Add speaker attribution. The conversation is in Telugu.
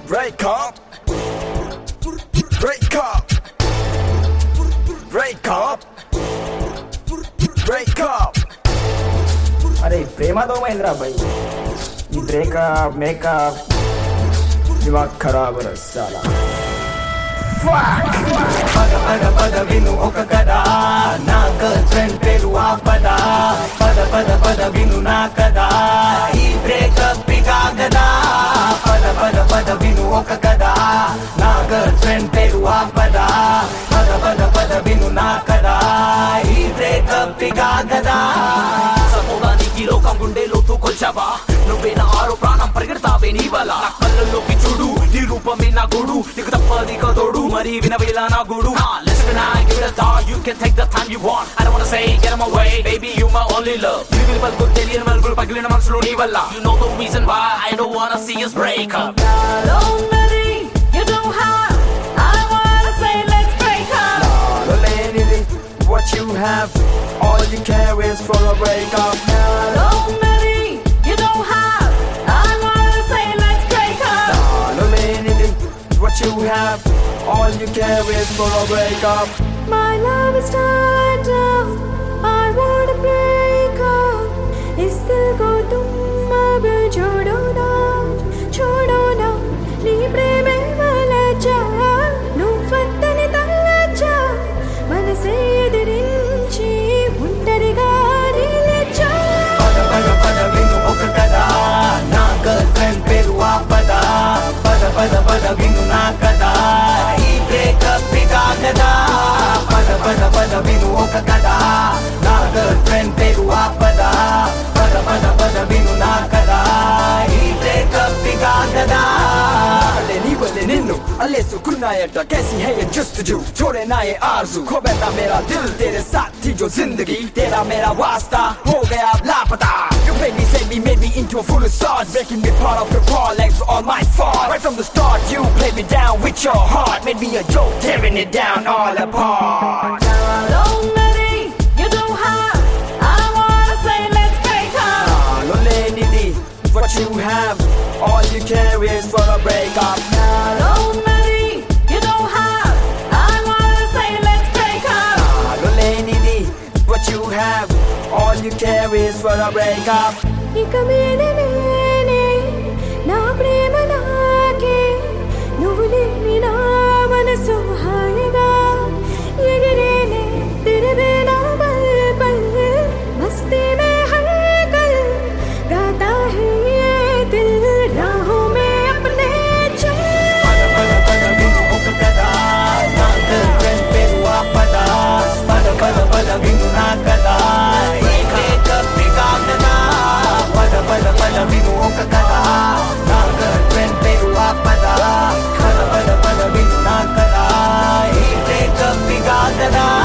Speaker 1: break up, break up, break up, break up.
Speaker 2: अरे प्रेमा तो महिंद्रा भाई ये ब्रेकअप मेकअप दिमाग खराब है साला
Speaker 3: పద విను ఒక కథ నా గర్ల్ ఫ్రెండ్ పేరు ఆపద పద విను నా కథ ఈ బ్రేకప్ కాగదా పద విను ఒక కథ నా గర్ల్ ఫ్రెండ్ పేరు ఆపద పద విను నా కథ ఈ బ్రేకప్ కాగదా సపోదానికి లోకం గుండెలోతూ కొల్చావా నువ్వే నా ఆరో ప్రాణం పరిగెడతావే నీ వల్ల నా కళ్ళల్లోకి చూడు నీ రూపమే నా గోడు నీకు తప్పది కదోడు మరి వినవేలా నా గోడు listen to now give it a thought you can take the time you want I don't wanna say get on my way baby you my only love you will పలుకు తెలియని మలుపులు పగిలిన మనసులో నీ వల్ల you know the reason why I don't wanna see us break up
Speaker 4: you don't have I wanna say let's break up
Speaker 2: Not only what you have all you care is for a breakup
Speaker 4: you don't have I wanna say let's break up
Speaker 2: Not only what you have all you care is for a breakup
Speaker 4: my love is tied down I wanna break up इस दिल को तुम अब छोड़ो ना नी प्रेमे वलचा నువ్వొద్దని తలచా మనసే ఎదిరించి ఒంటరిగా నిలిచా
Speaker 3: పద విను ఒక కథ నా గర్ల్ ఫ్రెండ్ పేరు ఆపద పద విను నా కథ ఈ బ్రేకప్ కాగదా పద విను ఒక కథ నా గర్ల్ ఫ్రెండ్ పేరు ఆపద పద విను నా కథ ఈ బ్రేకప్ కాగదా
Speaker 2: बोले निन्नु अल्ले सुकुनायट कैसी है ये जस्तजू छोड़े ना ये आरज़ू खो बैठा मेरा दिल तेरे साथ थी जो जिंदगी तेरा मेरा वास्ता हो गया अब लापता You made me save me made me into a fool of sorts making me part of your parallax all my fault right from the start you played me down with your heart made me a joke tearing it down all apart
Speaker 4: you don't have I wanna say let's break up
Speaker 2: Lonely what you have all you care is for a breakup
Speaker 4: you don't have I wanna say let's break up
Speaker 2: what you have all you care is for a breakup
Speaker 4: ఇక మీద నేనే నా ప్రేమ నాకే నువ్వు లేని నా మనసు హాయిగా ఎగిరేనే तेरे बिना पल पल मस्ती में हर कल गाता है ये दिल राहों में अपने चल
Speaker 3: పద విను ఒక కథ నా గర్ల్ ఫ్రెండ్ పేరు ఆపద పద విను నా కథ ఈ బ్రేకప్ కాగదా పద విను ఒక కథ నా గర్ల్ ఫ్రెండ్ పేరు ఆపద పద విను నా కథ ఈ బ్రేకప్ కాగదా